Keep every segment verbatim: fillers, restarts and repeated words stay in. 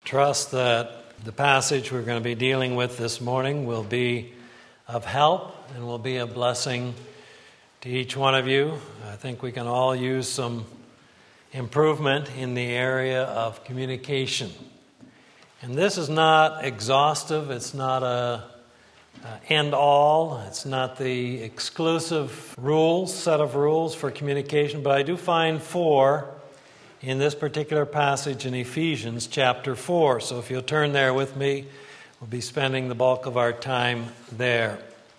trust that the passage we're going to be dealing with this morning will be of help and will be a blessing to each one of you. I think we can all use some improvement in the area of communication. And this is not exhaustive. It's not a, a end-all. It's not the exclusive rules, set of rules for communication. But I do find four in this particular passage in Ephesians chapter four. So if you'll turn there with me, we'll be spending the bulk of our time there.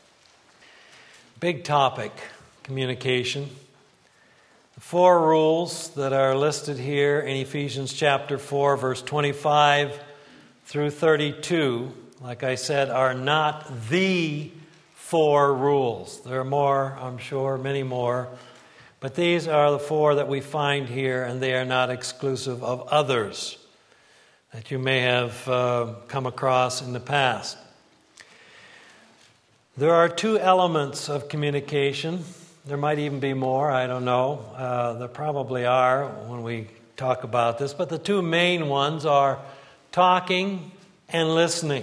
Big topic, communication. The four rules that are listed here in Ephesians chapter four, verse twenty-five through thirty-two, like I said, are not the four rules. There are more, I'm sure, many more. But these are the four that we find here, and they are not exclusive of others that you may have uh, come across in the past. There are two elements of communication. There might even be more, I don't know. Uh, there probably are when we talk about this. But the two main ones are talking and listening.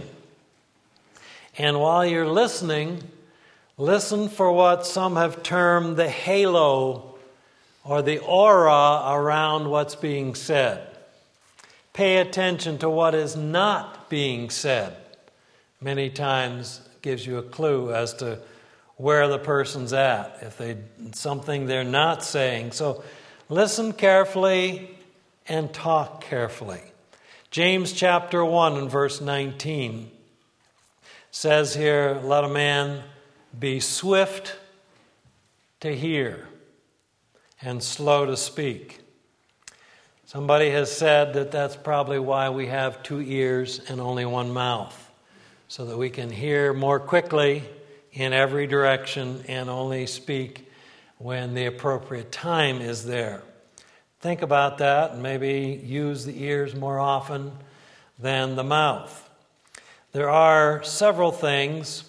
And while you're listening, listen for what some have termed the halo or the aura around what's being said. Pay attention to what is not being said. Many times gives you a clue as to where the person's at, if they something they're not saying. So listen carefully and talk carefully. James chapter one and verse nineteen says here, let a man be swift to hear and slow to speak. Somebody has said that that's probably why we have two ears and only one mouth, so that we can hear more quickly in every direction and only speak when the appropriate time is there. Think about that and maybe use the ears more often than the mouth. There are several things.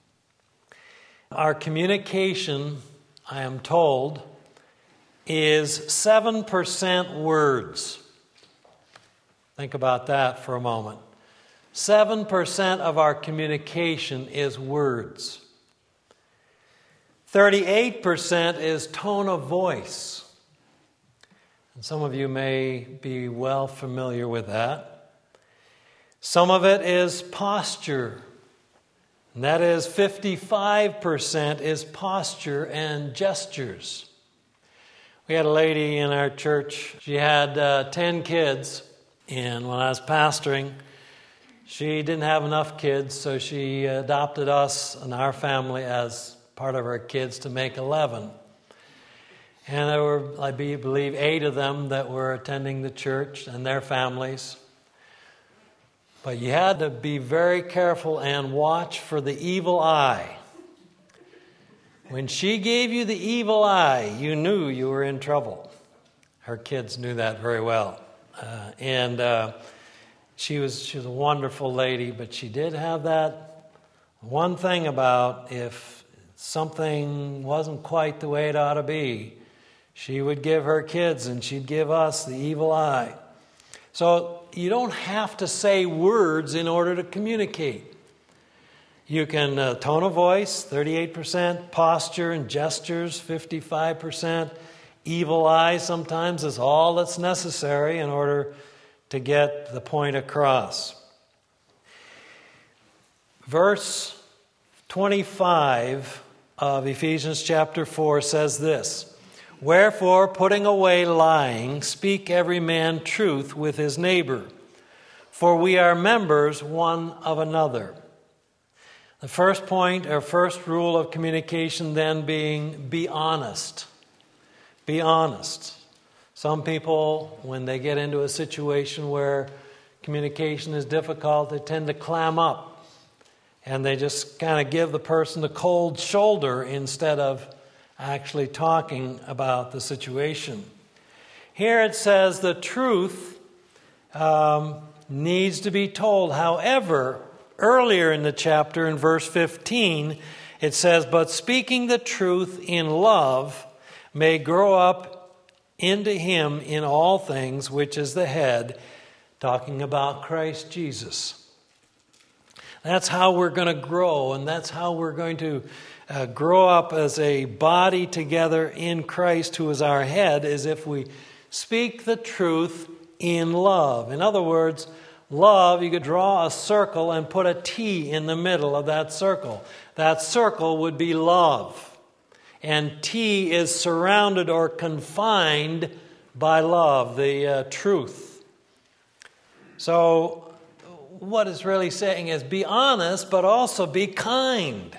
Our communication, I am told, is seven percent words. Think about that for a moment. seven percent of our communication is words. thirty-eight percent is tone of voice. And some of you may be well familiar with that. Some of it is posture. And that is fifty-five percent is posture and gestures. We had a lady in our church. She had uh, ten kids. And when I was pastoring, she didn't have enough kids, so she adopted us and our family as part of her kids to make eleven. And there were, I believe, eight of them that were attending the church and their families. But you had to be very careful and watch for the evil eye. When she gave you the evil eye, you knew you were in trouble. Her kids knew that very well. Uh, and uh, she was she was a wonderful lady, but she did have that one thing about if something wasn't quite the way it ought to be, she would give her kids and she'd give us the evil eye. So you don't have to say words in order to communicate. You can uh, tone of voice, thirty-eight percent, posture and gestures, fifty-five percent. Evil eye sometimes is all that's necessary in order to get the point across. Verse twenty-five of Ephesians chapter four says this, wherefore, putting away lying, speak every man truth with his neighbor, for we are members one of another. The first point, or first rule of communication then being, be honest. Be honest. Some people, when they get into a situation where communication is difficult, they tend to clam up. And they just kind of give the person the cold shoulder instead of actually talking about the situation. Here it says the truth um, needs to be told. However, earlier in the chapter, in verse fifteen, it says, but speaking the truth in love may grow up into him in all things, which is the head, to talking about Christ Jesus. That's how we're going to grow, and that's how we're going to uh, grow up as a body together in Christ, who is our head, is if we speak the truth in love. In other words, love, you could draw a circle and put a T in the middle of that circle. That circle would be love. And T is surrounded or confined by love, the uh, truth. So what it's really saying is be honest, but also be kind.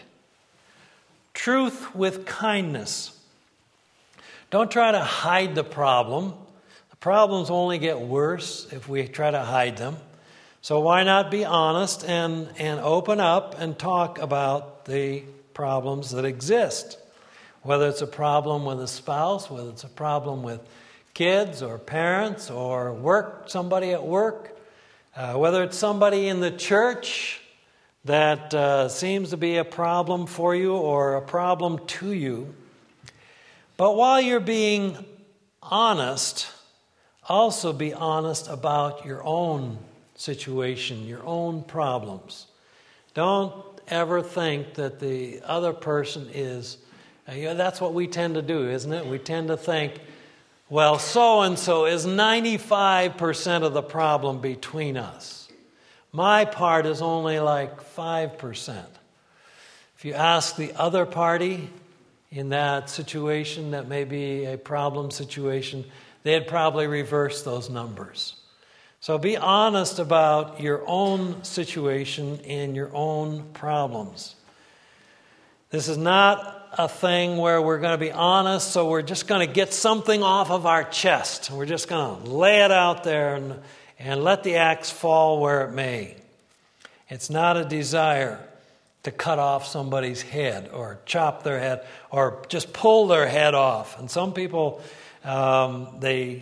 Truth with kindness. Don't try to hide the problem. The problems only get worse if we try to hide them. So why not be honest and, and open up and talk about the problems that exist? Whether it's a problem with a spouse, whether it's a problem with kids or parents or work, somebody at work, uh, whether it's somebody in the church that uh, seems to be a problem for you or a problem to you. But while you're being honest, also be honest about your own situation, your own problems. Don't ever think that the other person is, uh, you know, that's what we tend to do, isn't it? We tend to think, well, so-and-so is ninety-five percent of the problem between us. My part is only like five percent. If you ask the other party in that situation that may be a problem situation, they'd probably reverse those numbers. So be honest about your own situation and your own problems. This is not a thing where we're going to be honest, so we're just going to get something off of our chest. We're just going to lay it out there and, and let the axe fall where it may. It's not a desire to cut off somebody's head or chop their head or just pull their head off. And some people, um, they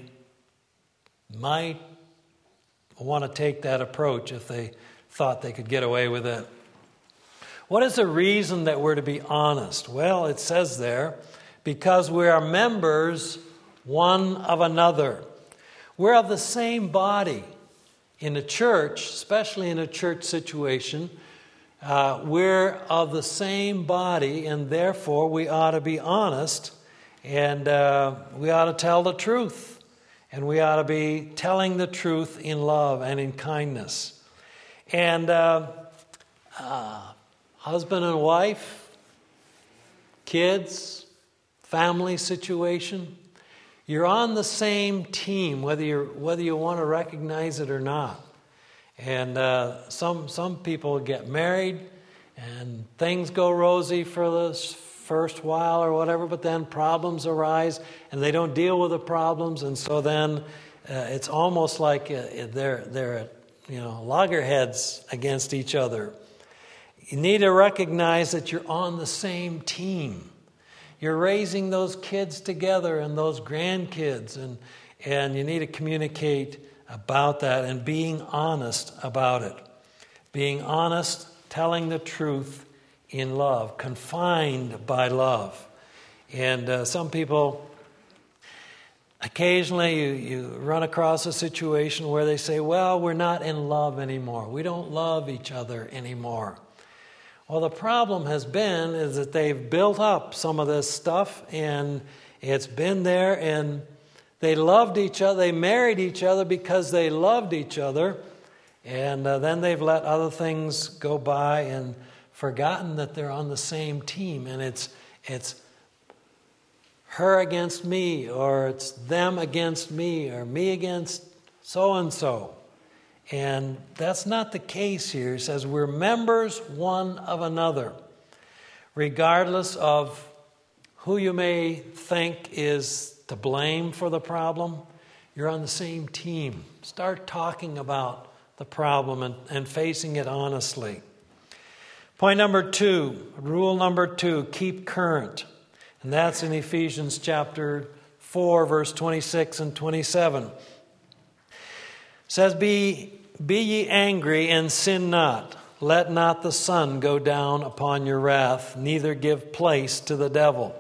might want to take that approach if they thought they could get away with it. What is the reason that we're to be honest? Well, it says there, because we are members one of another. We're of the same body. In a church, especially in a church situation, uh, we're of the same body, and therefore we ought to be honest, and uh, we ought to tell the truth. And we ought to be telling the truth in love and in kindness. And uh, uh, husband and wife, kids, family situation, you're on the same team, whether you whether you want to recognize it or not. And uh, some some people get married, and things go rosy for the first while or whatever, but then problems arise, and they don't deal with the problems, and so then uh, it's almost like uh, they're they're you know loggerheads against each other. You need to recognize that you're on the same team. You're raising those kids together and those grandkids, and and you need to communicate about that and being honest about it. Being honest, telling the truth in love, confined by love. And uh, some people, occasionally you, you run across a situation where they say, well, we're not in love anymore. We don't love each other anymore. Well, the problem has been is that they've built up some of this stuff, and it's been there, and they loved each other. They married each other because they loved each other, and uh, then they've let other things go by and forgotten that they're on the same team, and it's it's her against me, or it's them against me, or me against so-and-so. And that's not the case here. It says we're members one of another. Regardless of who you may think is to blame for the problem, you're on the same team. Start talking about the problem and, and facing it honestly. Point number two, rule number two, keep current. And that's in Ephesians chapter four, verse twenty-six and twenty-seven. It says, Be, be ye angry and sin not. Let not the sun go down upon your wrath, neither give place to the devil.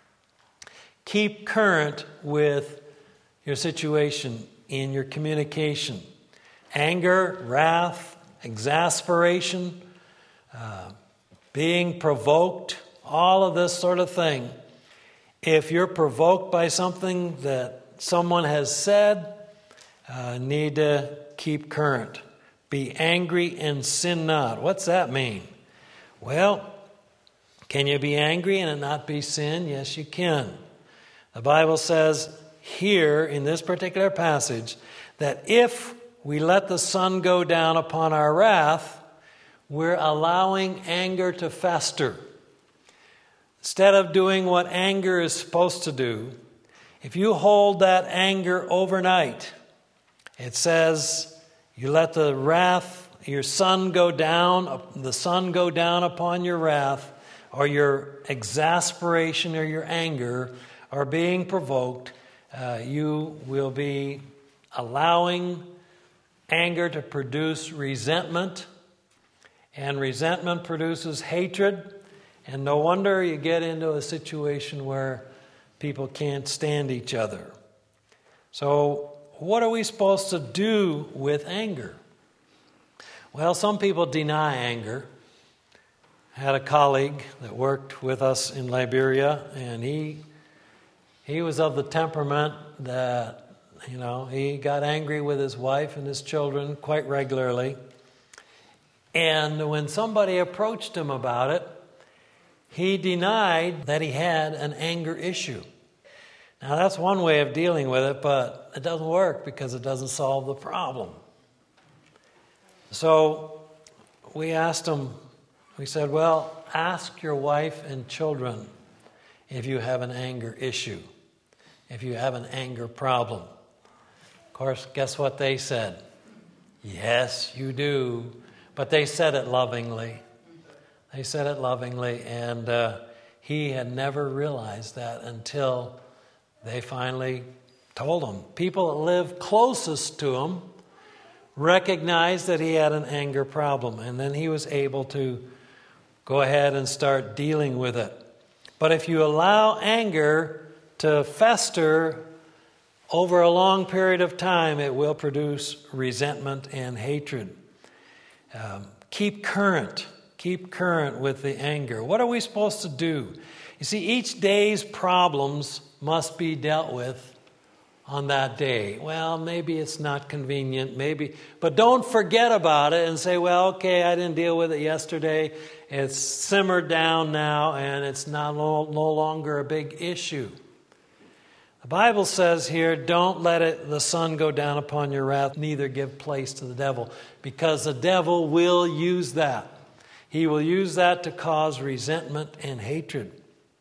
Keep current with your situation in your communication. anger, wrath, exasperation, uh, being provoked, all of this sort of thing. If you're provoked by something that someone has said, uh, need to keep current. Be angry and sin not. What's that mean? Well, can you be angry and it not be sin? Yes, you can. The Bible says here in this particular passage that if we let the sun go down upon our wrath, we're allowing anger to fester. Instead of doing what anger is supposed to do, if you hold that anger overnight, it says you let the wrath, your sun go down, the sun go down upon your wrath, or your exasperation or your anger are being provoked, uh, you will be allowing anger to produce resentment, and resentment produces hatred, and no wonder you get into a situation where people can't stand each other. So, what are we supposed to do with anger? Well, some people deny anger. I had a colleague that worked with us in Liberia, and he he was of the temperament that, you know, he got angry with his wife and his children quite regularly. And when somebody approached him about it, he denied that he had an anger issue. Now, that's one way of dealing with it, but it doesn't work because it doesn't solve the problem. So we asked him, we said, well, ask your wife and children if you have an anger issue, if you have an anger problem. Of course, guess what they said? Yes, you do. But they said it lovingly. They said it lovingly, and uh, he had never realized that until they finally told him. People that lived closest to him recognized that he had an anger problem, and then he was able to go ahead and start dealing with it. But if you allow anger to fester over a long period of time, it will produce resentment and hatred. Um, keep current. Keep current with the anger. What are we supposed to do? You see, each day's problems must be dealt with on that day. Well, maybe it's not convenient, maybe, but don't forget about it and say, well, okay, I didn't deal with it yesterday. It's simmered down now, and it's not no, no longer a big issue. The Bible says here, don't let it, the sun go down upon your wrath, neither give place to the devil, because the devil will use that. He will use that to cause resentment and hatred.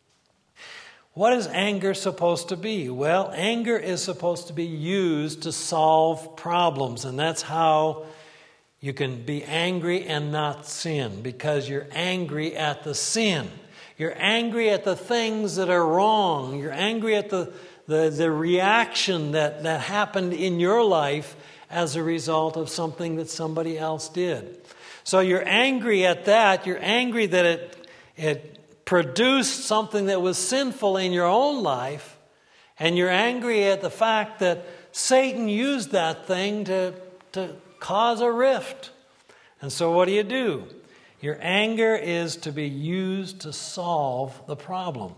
What is anger supposed to be? Well, anger is supposed to be used to solve problems, and that's how you can be angry and not sin, because you're angry at the sin. You're angry at the things that are wrong. You're angry at the, the, the reaction that, that happened in your life as a result of something that somebody else did. So you're angry at that. You're angry that it, it produced something that was sinful in your own life. And you're angry at the fact that Satan used that thing to, to cause a rift. And so what do you do? Your anger is to be used to solve the problem.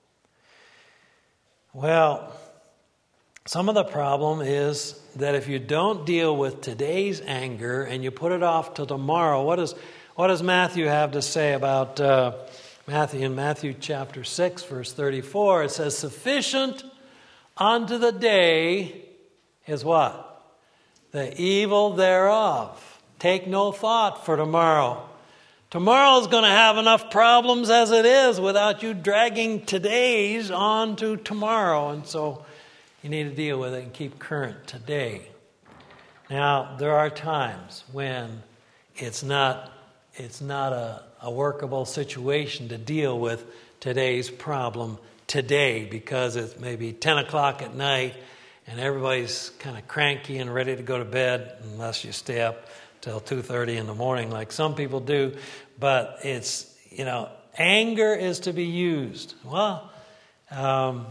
Well, some of the problem is that if you don't deal with today's anger and you put it off till tomorrow, what, is, what does Matthew have to say about uh, Matthew? In Matthew chapter six, verse thirty-four, it says, sufficient unto the day is what? The evil thereof. Take no thought for tomorrow. Tomorrow's going to have enough problems as it is without you dragging today's on to tomorrow. And so you need to deal with it and keep current today. Now, there are times when it's not, it's not a, a workable situation to deal with today's problem today, because it's maybe ten o'clock at night and everybody's kind of cranky and ready to go to bed, unless you stay up till two thirty in the morning like some people do. But it's, you know, anger is to be used. Well, um,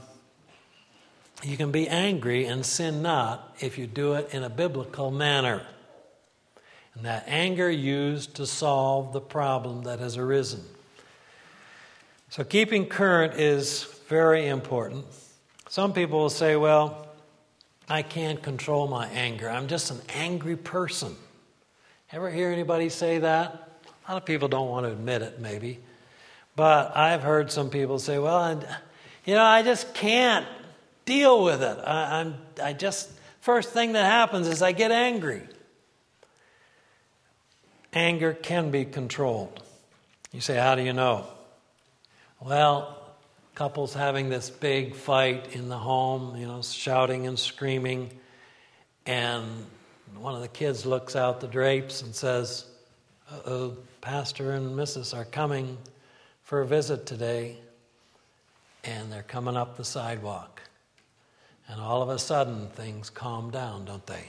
you can be angry and sin not if you do it in a biblical manner. And that anger used to solve the problem that has arisen. So keeping current is very important. Some people will say, well, I can't control my anger. I'm just an angry person. Ever hear anybody say that? A lot of people don't want to admit it, maybe. But I've heard some people say, well, I, you know, I just can't deal with it. I, I'm, I just, first thing that happens is I get angry. Anger can be controlled. You say, how do you know? Well, couples having this big fight in the home, you know, shouting and screaming, and one of the kids looks out the drapes and says, uh-oh, Pastor and Missus are coming for a visit today, and they're coming up the sidewalk. And all of a sudden, things calm down, don't they?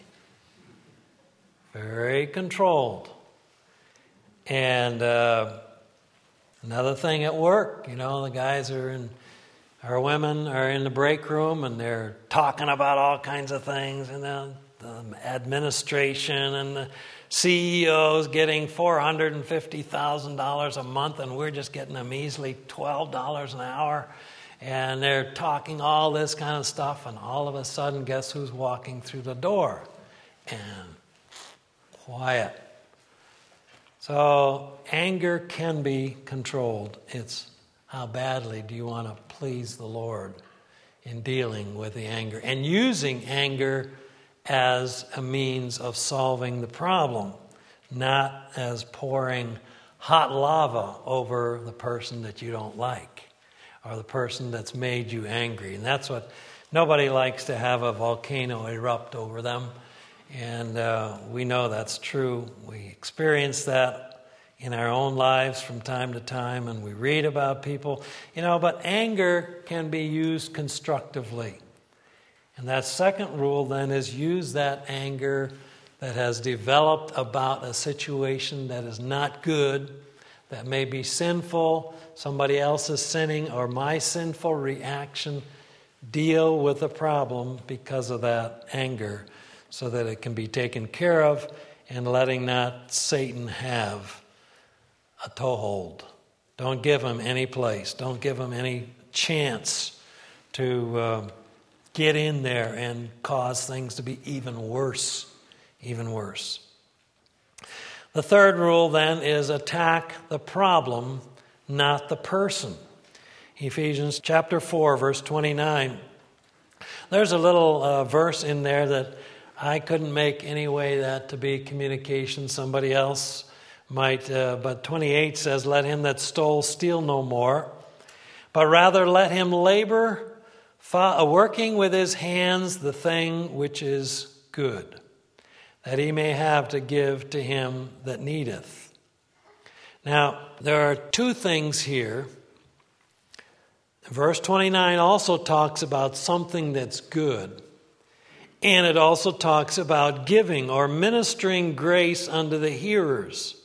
Very controlled. And uh, another thing at work, you know, the guys are in, our women are in the break room, and they're talking about all kinds of things, and then the administration and the C E Os getting four hundred fifty thousand dollars a month, and we're just getting a measly twelve dollars an hour. And they're talking all this kind of stuff, and all of a sudden, guess who's walking through the door? And quiet. So anger can be controlled. It's how badly do you want to please the Lord in dealing with the anger and using anger as a means of solving the problem, not as pouring hot lava over the person that you don't like or the person that's made you angry. And that's what, nobody likes to have a volcano erupt over them. And uh, we know that's true. We experience that in our own lives from time to time, and we read about people. You know, but anger can be used constructively. And that second rule then is use that anger that has developed about a situation that is not good, that may be sinful, somebody else is sinning, or my sinful reaction. Deal with the problem because of that anger so that it can be taken care of, and letting not Satan have a toehold. Don't give him any place. Don't give him any chance to uh, get in there and cause things to be even worse, even worse. The third rule then is attack the problem, not the person. Ephesians chapter four, verse twenty-nine. There's a little uh, verse in there that I couldn't make any way that to be communication. Somebody else might, uh, but twenty-eight says, let him that stole steal no more, but rather let him labor, fa- working with his hands the thing which is good, that he may have to give to him that needeth. Now, there are two things here. Verse twenty-nine also talks about something that's good. And it also talks about giving or ministering grace unto the hearers.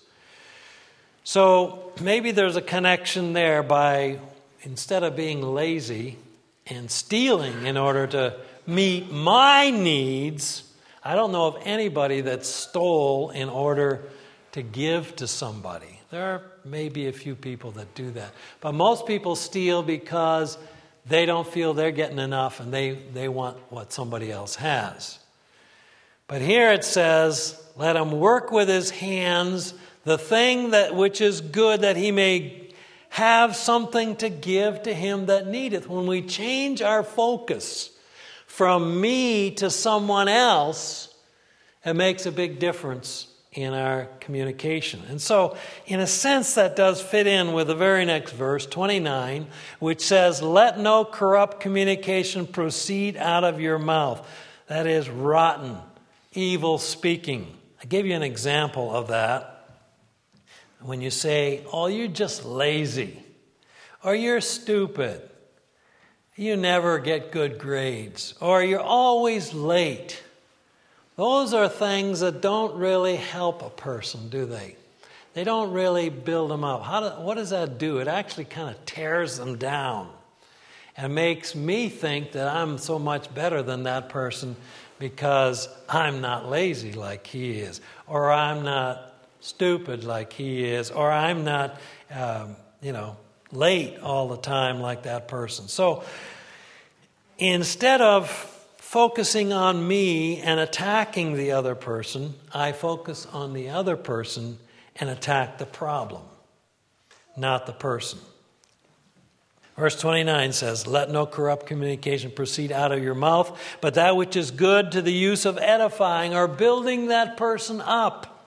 So maybe there's a connection there by, instead of being lazy and stealing in order to meet my needs, I don't know of anybody that stole in order to give to somebody. There are maybe a few people that do that. But most people steal because they don't feel they're getting enough and they, they want what somebody else has. But here it says, let him work with his hands the thing that which is good, that he may have something to give to him that needeth. When we change our focus from me to someone else, it makes a big difference in our communication. And so, in a sense, that does fit in with the very next verse, twenty-nine, which says, let no corrupt communication proceed out of your mouth. That is rotten, evil speaking. I gave you an example of that. When you say, oh, you're just lazy, or you're stupid, you never get good grades, or you're always late. Those are things that don't really help a person, do they? They don't really build them up. How do, what does that do? It actually kind of tears them down and makes me think that I'm so much better than that person because I'm not lazy like he is, or I'm not stupid like he is, or I'm not, um, you know, late all the time like that person. So instead of focusing on me and attacking the other person, I focus on the other person and attack the problem, not the person. Verse twenty-nine says, "Let no corrupt communication proceed out of your mouth, but that which is good to the use of edifying," or building that person up.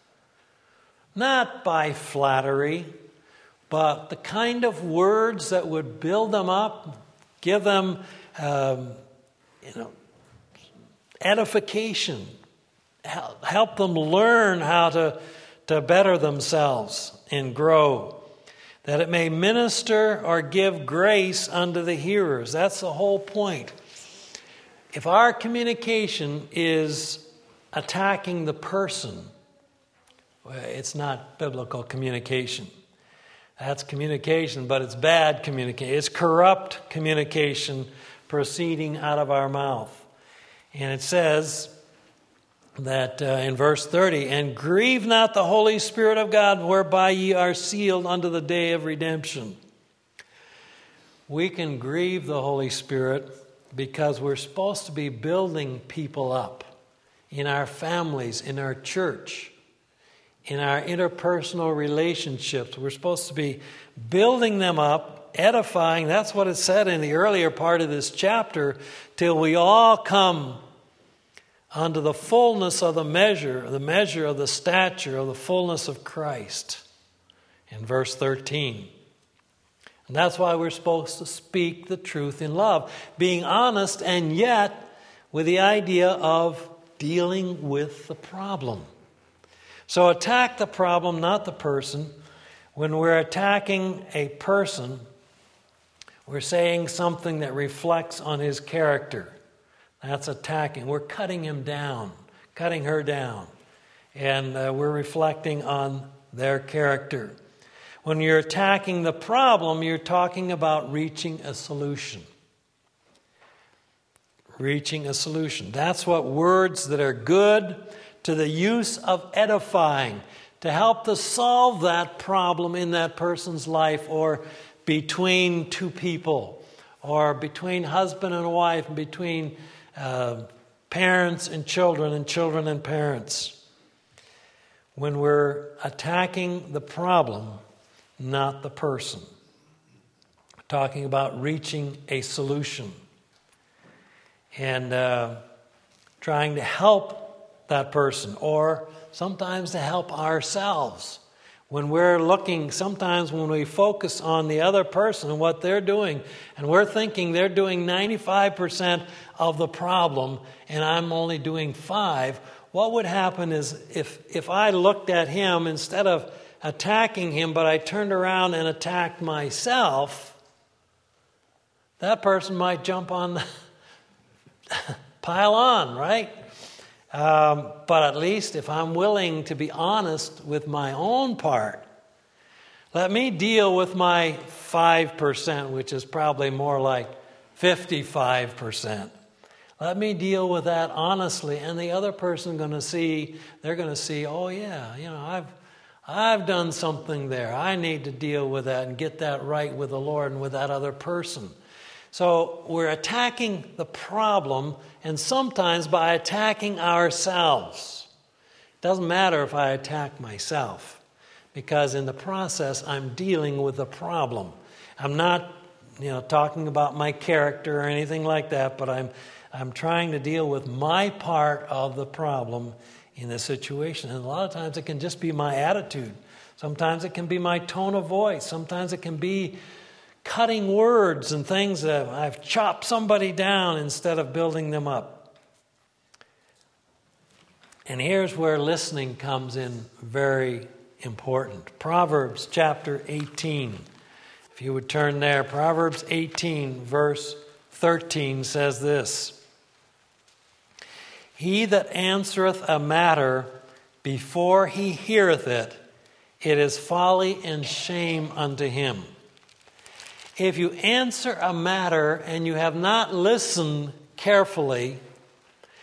Not by flattery, but the kind of words that would build them up, give them, um, you know, edification, help them learn how to, to better themselves and grow, that it may minister or give grace unto the hearers. That's the whole point. If our communication is attacking the person, it's not biblical communication. That's communication, but it's bad communication. It's corrupt communication proceeding out of our mouth. And it says that uh, in verse thirty, "And grieve not the Holy Spirit of God, whereby ye are sealed unto the day of redemption." We can grieve the Holy Spirit because we're supposed to be building people up in our families, in our church, in our interpersonal relationships. We're supposed to be building them up, edifying. That's what it said in the earlier part of this chapter, till we all come unto the fullness of the measure, the measure of the stature of the fullness of Christ, in verse thirteen. And that's why we're supposed to speak the truth in love, being honest, and yet with the idea of dealing with the problem. So attack the problem, not the person. When we're attacking a person, we're saying something that reflects on his character. That's attacking. We're cutting him down, cutting her down. And uh, we're reflecting on their character. When you're attacking the problem, you're talking about reaching a solution. Reaching a solution. That's what words that are good to the use of edifying, to help to solve that problem in that person's life, or between two people, or between husband and wife, and between uh, parents and children, and children and parents. When we're attacking the problem, not the person. We're talking about reaching a solution and uh, trying to help that person, or sometimes to help ourselves. When we're looking, sometimes when we focus on the other person and what they're doing, and we're thinking they're doing ninety-five percent of the problem and I'm only doing five, what would happen is if, if I looked at him instead of attacking him, but I turned around and attacked myself, that person might jump on, the pile on, right? Um, but at least if I'm willing to be honest with my own part, let me deal with my five percent, which is probably more like fifty-five percent. Let me deal with that honestly, and the other person going to see, they're going to see, oh yeah, you know, I've I've done something there. I need to deal with that and get that right with the Lord and with that other person. So we're attacking the problem, and sometimes by attacking ourselves. It doesn't matter if I attack myself, because in the process I'm dealing with the problem. I'm not, you know, talking about my character or anything like that, but I'm I'm trying to deal with my part of the problem in the situation. And a lot of times it can just be my attitude. Sometimes it can be my tone of voice. Sometimes it can be cutting words and things that I've chopped somebody down instead of building them up. And here's where listening comes in very important. Proverbs chapter eighteen. If you would turn there, Proverbs eighteen, verse thirteen says this: "He that answereth a matter before he heareth it, it is folly and shame unto him." If you answer a matter and you have not listened carefully,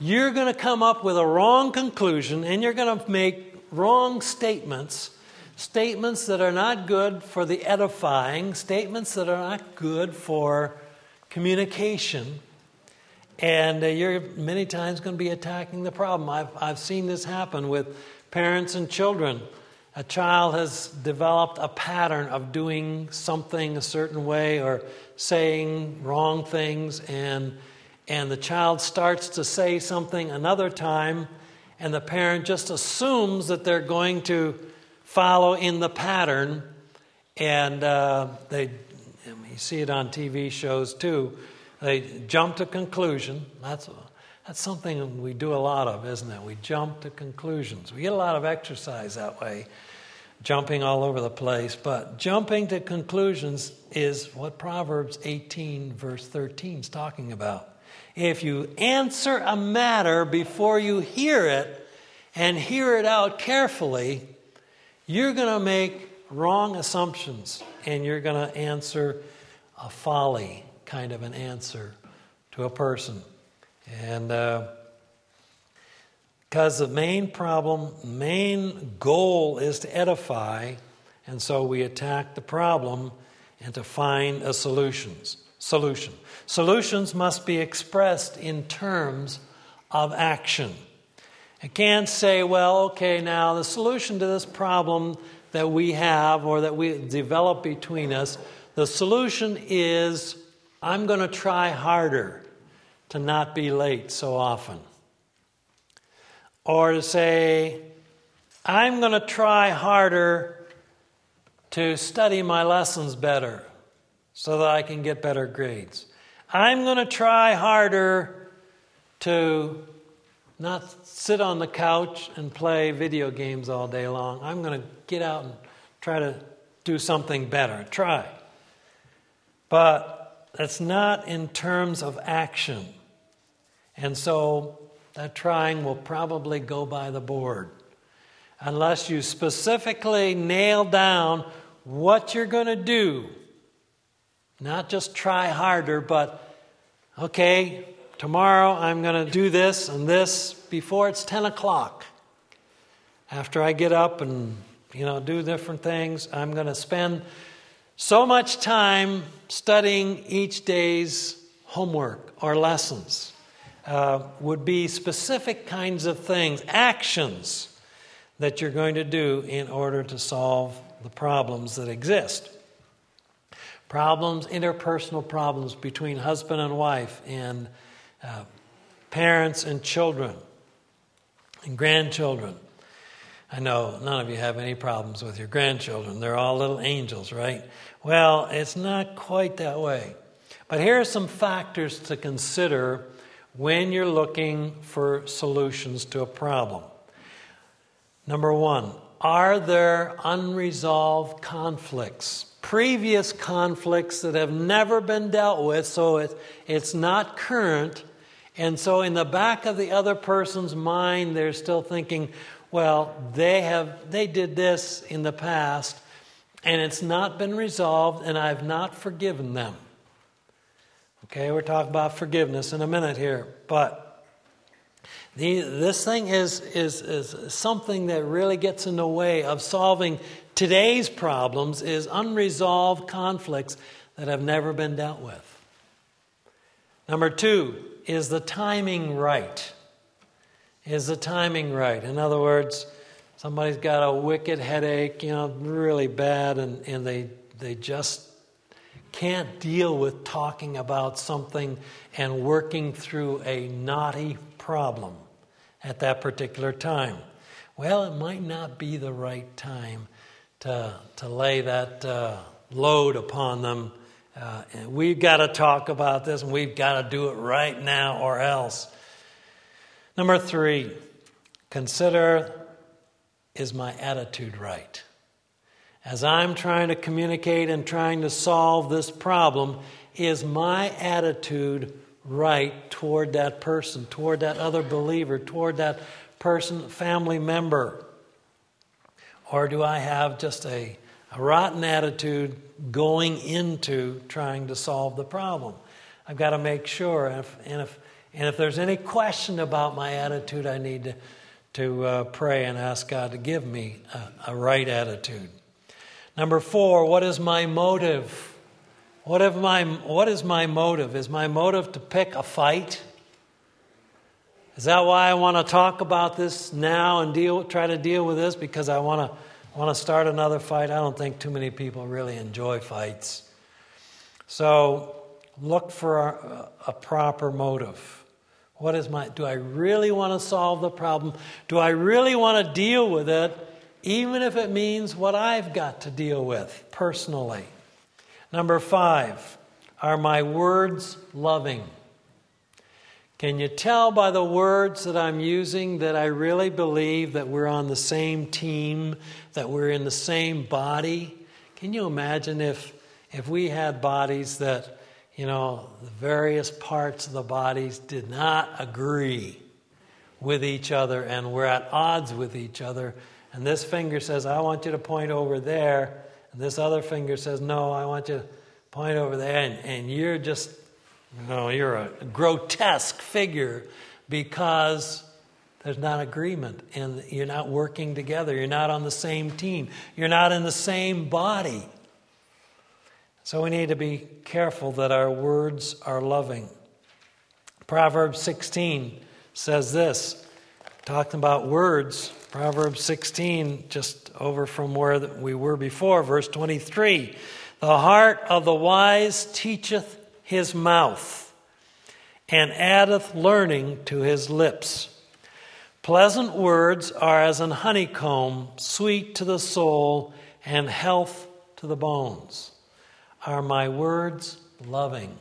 you're going to come up with a wrong conclusion, and you're going to make wrong statements, statements that are not good for the edifying, statements that are not good for communication, and uh, you're many times going to be attacking the problem. I've, I've seen this happen with parents and children. A child has developed a pattern of doing something a certain way or saying wrong things, and and the child starts to say something another time, and the parent just assumes that they're going to follow in the pattern, and uh, they, you see it on T V shows too, they jump to conclusion. That's, that's something we do a lot of, isn't it? We jump to conclusions. We get a lot of exercise that way, jumping all over the place, but jumping to conclusions is what Proverbs eighteen verse thirteen is talking about. If you answer a matter before you hear it and hear it out carefully, you're going to make wrong assumptions, and you're going to answer a folly kind of an answer to a person. And uh, because the main problem, main goal is to edify, and so we attack the problem and to find a solutions. Solution. Solutions must be expressed in terms of action. I can't say, well, okay, now the solution to this problem that we have or that we develop between us, the solution is I'm going to try harder to not be late so often. Or to say, I'm going to try harder to study my lessons better so that I can get better grades. I'm going to try harder to not sit on the couch and play video games all day long. I'm going to get out and try to do something better. Try. But that's not in terms of action. And so that trying will probably go by the board unless you specifically nail down what you're going to do. Not just try harder, but, okay, tomorrow I'm going to do this and this before it's ten o'clock. After I get up and, you know, do different things, I'm going to spend so much time studying each day's homework or lessons. Uh, would be specific kinds of things, actions that you're going to do in order to solve the problems that exist. Problems, interpersonal problems between husband and wife, and uh, parents and children, and grandchildren. I know none of you have any problems with your grandchildren. They're all little angels, right? Well, it's not quite that way. But here are some factors to consider when you're looking for solutions to a problem. Number one, are there unresolved conflicts? Previous conflicts that have never been dealt with, so it, it's not current. And so in the back of the other person's mind, they're still thinking, well, they have they did this in the past, and it's not been resolved, and I've not forgiven them. Okay, we're talking about forgiveness in a minute here, but the, this thing is, is, is something that really gets in the way of solving today's problems, is unresolved conflicts that have never been dealt with. Number two, is the timing right? Is the timing right? In other words, somebody's got a wicked headache, you know, really bad, and, and they they just can't deal with talking about something and working through a knotty problem at that particular time. Well, it might not be the right time to, to lay that uh, load upon them. Uh, and we've got to talk about this, and we've got to do it right now or else. Number three, consider, is my attitude right? As I'm trying to communicate and trying to solve this problem, is my attitude right toward that person, toward that other believer, toward that person, family member? Or do I have just a, a rotten attitude going into trying to solve the problem? I've got to make sure, and if, and if And if there's any question about my attitude, I need to, to uh, pray and ask God to give me a, a right attitude. Number four, what is my motive? What, if my, what is my motive? Is my motive to pick a fight? Is that why I want to talk about this now and deal, try to deal with this? Because I want to want to start another fight? I don't think too many people really enjoy fights. So look for a, a proper motive. What is my, do I really want to solve the problem? Do I really want to deal with it, even if it means what I've got to deal with personally? Number five, are my words loving? Can you tell by the words that I'm using that I really believe that we're on the same team, that we're in the same body? Can you imagine if if we had bodies that, you know, the various parts of the bodies did not agree with each other and we're at odds with each other, and this finger says, I want you to point over there, and this other finger says, no, I want you to point over there, and, and you're just, you know, you're a grotesque figure because there's not agreement and you're not working together. You're not on the same team. You're not in the same body. So we need to be careful that our words are loving. Proverbs sixteen says this, talking about words. Proverbs sixteen, just over from where we were before, verse twenty-three. The heart of the wise teacheth his mouth, and addeth learning to his lips. Pleasant words are as an honeycomb, sweet to the soul, and health to the bones. Are my words loving?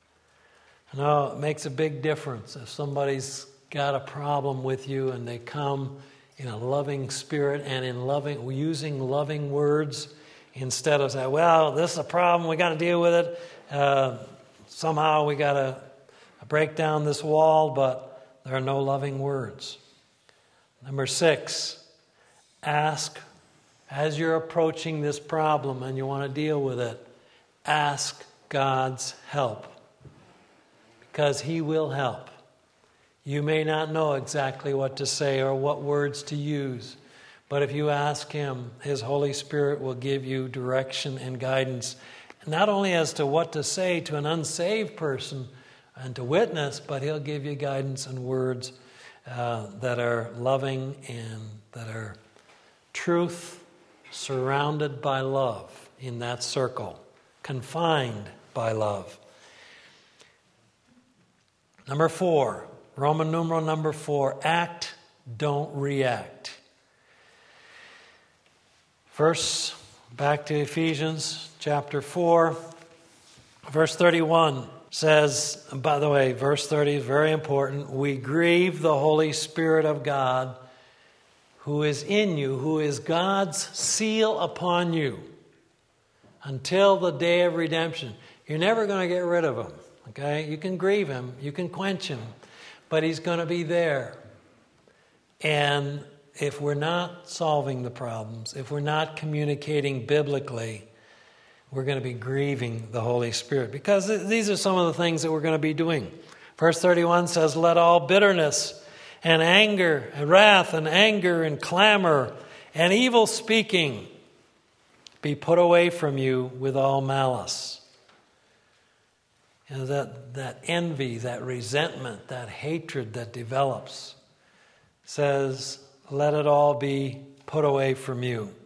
I know it makes a big difference if somebody's got a problem with you and they come in a loving spirit and in loving, using loving words instead of saying, well, this is a problem, we got to deal with it. Uh, somehow we got to break down this wall, but there are no loving words. Number six, ask, as you're approaching this problem and you want to deal with it, ask God's help, because He will help. You may not know exactly what to say or what words to use, but if you ask Him, His Holy Spirit will give you direction and guidance, not only as to what to say to an unsaved person and to witness, but He'll give you guidance and words uh, that are loving and that are truth surrounded by love in that circle. Confined by love. Number four, Roman numeral number four, act, don't react. Verse, back to Ephesians chapter four, verse thirty-one says, and by the way, verse thirty is very important, we grieve the Holy Spirit of God who is in you, who is God's seal upon you, until the day of redemption. You're never going to get rid of Him, okay? You can grieve Him, you can quench Him, but He's going to be there. And if we're not solving the problems, if we're not communicating biblically, we're going to be grieving the Holy Spirit, because these are some of the things that we're going to be doing. Verse thirty-one says, let all bitterness and anger and wrath and anger and clamor and evil speaking be put away from you with all malice. You know, that, that envy, that resentment, that hatred that develops says, let it all be put away from you.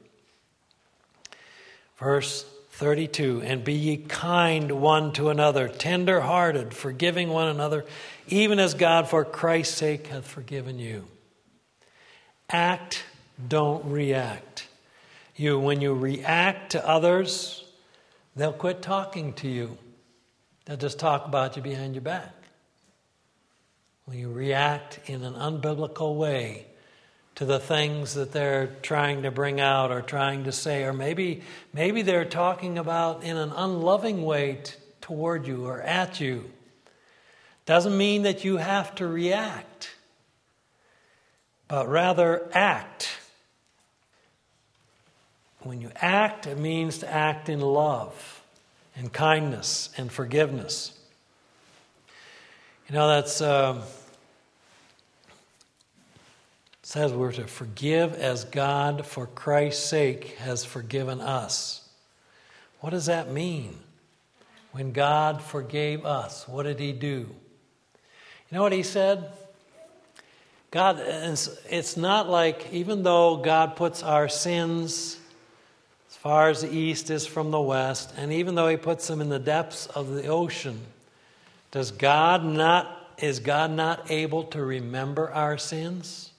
Verse thirty-two, and be ye kind one to another, tender-hearted, forgiving one another, even as God for Christ's sake hath forgiven you. Act, don't react. You, when you react to others, they'll quit talking to you. They'll just talk about you behind your back. When you react in an unbiblical way to the things that they're trying to bring out or trying to say, or maybe maybe they're talking about in an unloving way t- toward you or at you, doesn't mean that you have to react, but rather act. When you act, it means to act in love and kindness and forgiveness. You know, that's um, it says we're to forgive as God, for Christ's sake, has forgiven us. What does that mean? When God forgave us, what did he do? You know what he said? God, it's not like, even though God puts our sins as far as the east is from the west, and even though he puts them in the depths of the ocean, does God not, is God not able to remember our sins?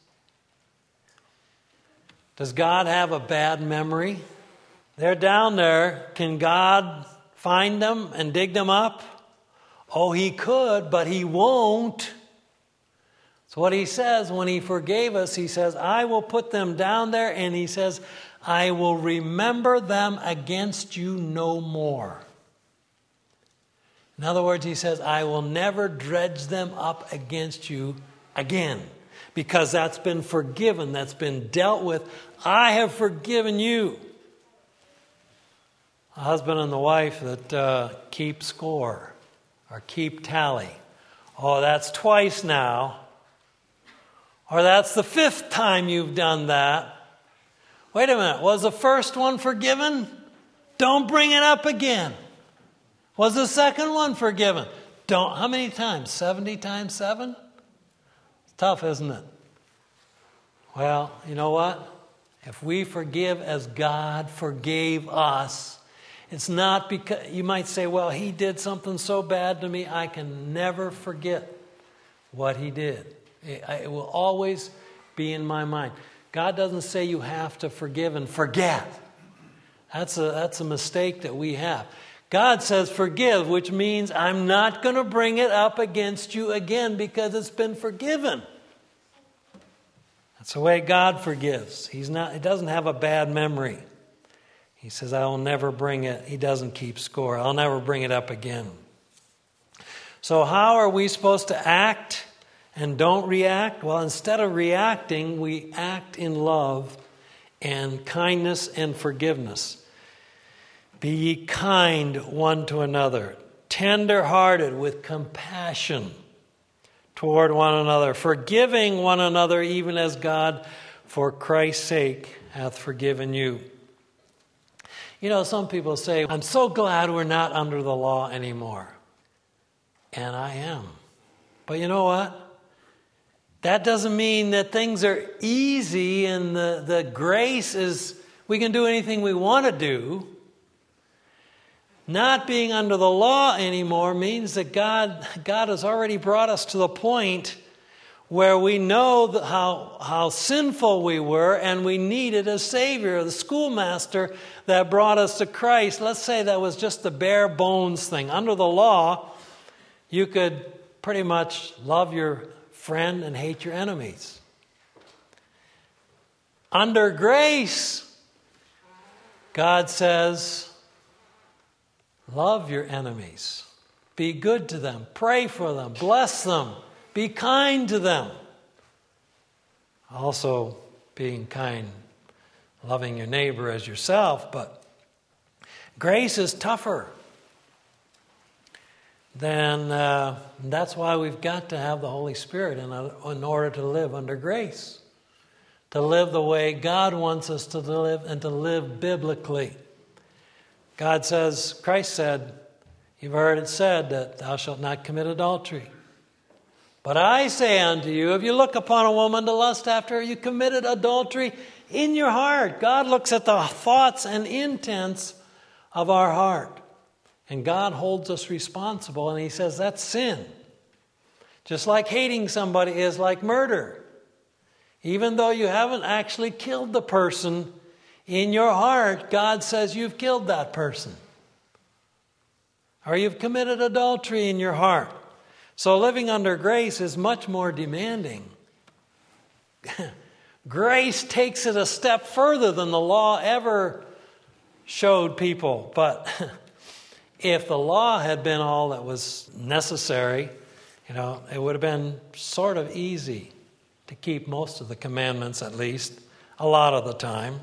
Does God have a bad memory? They're down there. Can God find them and dig them up? Oh, he could, but he won't. So what he says when he forgave us, he says, I will put them down there, and he says, I will remember them against you no more. In other words, he says, I will never dredge them up against you again, because that's been forgiven, that's been dealt with. I have forgiven you. A husband and the wife that uh, keep score or keep tally. Oh, that's twice now. Or that's the fifth time you've done that. Wait a minute. Was the first one forgiven? Don't bring it up again. Was the second one forgiven? Don't. How many times? seventy times seven? It's tough, isn't it? Well, you know what? If we forgive as God forgave us, it's not because, you might say, well, he did something so bad to me, I can never forget what he did. It, it will always be in my mind. God doesn't say you have to forgive and forget. That's a, that's a mistake that we have. God says forgive, which means I'm not going to bring it up against you again because it's been forgiven. That's the way God forgives. He's not, he doesn't have a bad memory. He says, I will never bring it. He doesn't keep score. I'll never bring it up again. So how are we supposed to act and don't react? Well, instead of reacting, we act in love and kindness and forgiveness. Be ye kind one to another, tender-hearted with compassion toward one another, forgiving one another even as God, for Christ's sake, hath forgiven you. You know, some people say, I'm so glad we're not under the law anymore. And I am. But you know what? That doesn't mean that things are easy and the, the grace is, we can do anything we want to do. Not being under the law anymore means that God, God has already brought us to the point where we know that how, how sinful we were and we needed a Savior, the schoolmaster that brought us to Christ. Let's say that was just the bare bones thing. Under the law, you could pretty much love your friend and hate your enemies. Under grace, God says, love your enemies. Be good to them. Pray for them. Bless them. Be kind to them. Also, being kind, loving your neighbor as yourself, but grace is tougher. Then uh, that's why we've got to have the Holy Spirit in, in order to live under grace. To live the way God wants us to live and to live biblically. God says, Christ said, you've heard it said that thou shalt not commit adultery. But I say unto you, if you look upon a woman to lust after her, you committed adultery in your heart. God looks at the thoughts and intents of our heart. And God holds us responsible, and he says that's sin. Just like hating somebody is like murder. Even though you haven't actually killed the person, in your heart, God says you've killed that person. Or you've committed adultery in your heart. So living under grace is much more demanding. Grace takes it a step further than the law ever showed people. But if the law had been all that was necessary, you know, it would have been sort of easy to keep most of the commandments, at least, a lot of the time.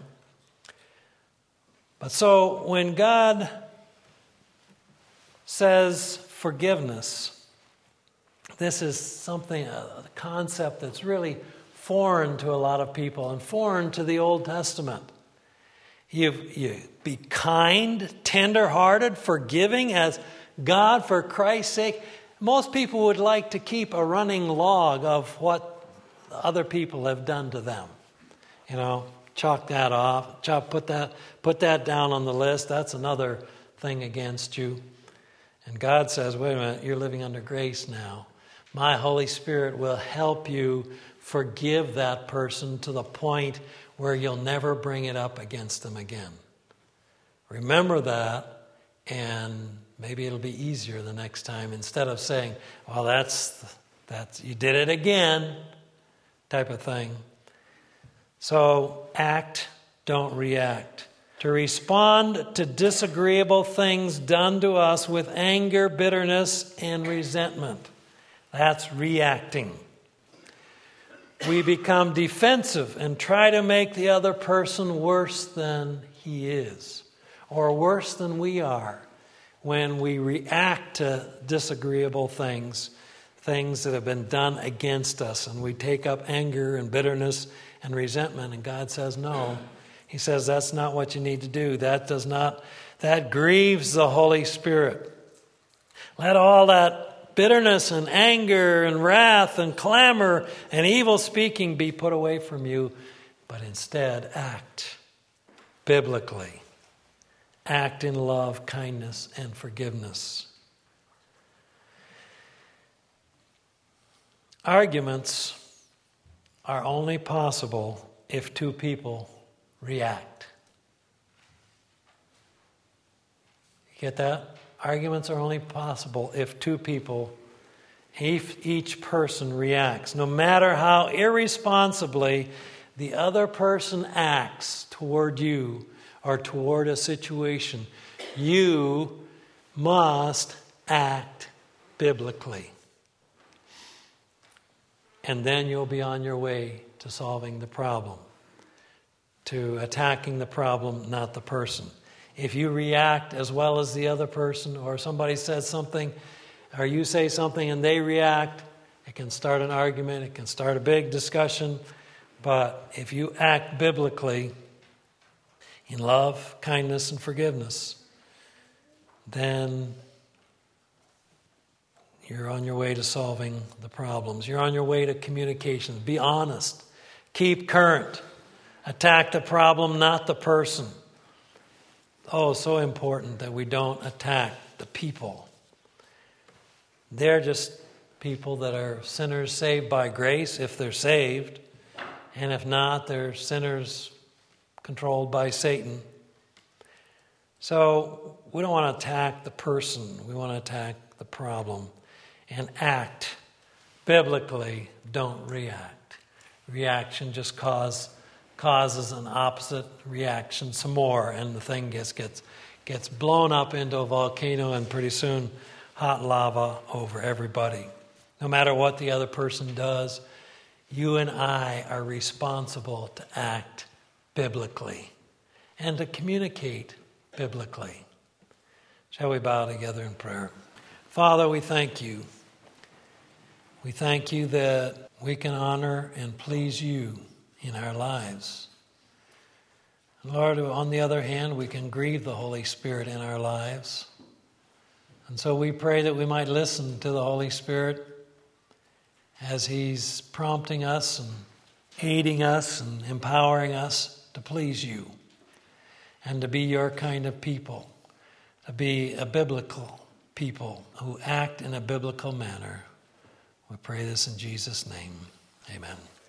But so when God says forgiveness, this is something, a concept that's really foreign to a lot of people and foreign to the Old Testament. You, you be kind, tender-hearted, forgiving as God, for Christ's sake. Most people would like to keep a running log of what other people have done to them. You know, chalk that off, chalk, put that, put that down on the list. That's another thing against you. And God says, wait a minute, you're living under grace now. My Holy Spirit will help you forgive that person to the point where you'll never bring it up against them again. Remember that, and maybe it'll be easier the next time. Instead of saying, well, that's, that's you did it again, type of thing. So act, don't react. To respond to disagreeable things done to us with anger, bitterness, and resentment. That's reacting. We become defensive and try to make the other person worse than he is, or worse than we are, when we react to disagreeable things, things that have been done against us, and we take up anger and bitterness and resentment, and God says no. He says that's not what you need to do. That does not, that grieves the Holy Spirit. Let all that bitterness and anger and wrath and clamor and evil speaking be put away from you, but instead act biblically. Act in love, kindness, and forgiveness. Arguments are only possible if two people react. You get that? Arguments are only possible if two people, if each person reacts. No matter how irresponsibly the other person acts toward you or toward a situation, you must act biblically. And then you'll be on your way to solving the problem, to attacking the problem, not the person. If you react as well as the other person, or somebody says something, or you say something and they react, it can start an argument, it can start a big discussion. But if you act biblically, in love, kindness, and forgiveness, then you're on your way to solving the problems. You're on your way to communication. Be honest. Keep current. Attack the problem, not the person. Oh, so important that we don't attack the people. They're just people that are sinners saved by grace, if they're saved. And if not, they're sinners controlled by Satan. So we don't want to attack the person. We want to attack the problem. And act biblically, don't react. Reaction just cause, causes an opposite reaction some more, and the thing gets, gets, gets blown up into a volcano, and pretty soon hot lava over everybody. No matter what the other person does, you and I are responsible to act biblically and to communicate biblically. Shall we bow together in prayer? Father, we thank you. We thank you that we can honor and please you in our lives. Lord, on the other hand, we can grieve the Holy Spirit in our lives. And so we pray that we might listen to the Holy Spirit as He's prompting us and aiding us and empowering us to please you and to be your kind of people, to be a biblical people who act in a biblical manner. We pray this in Jesus' name. Amen.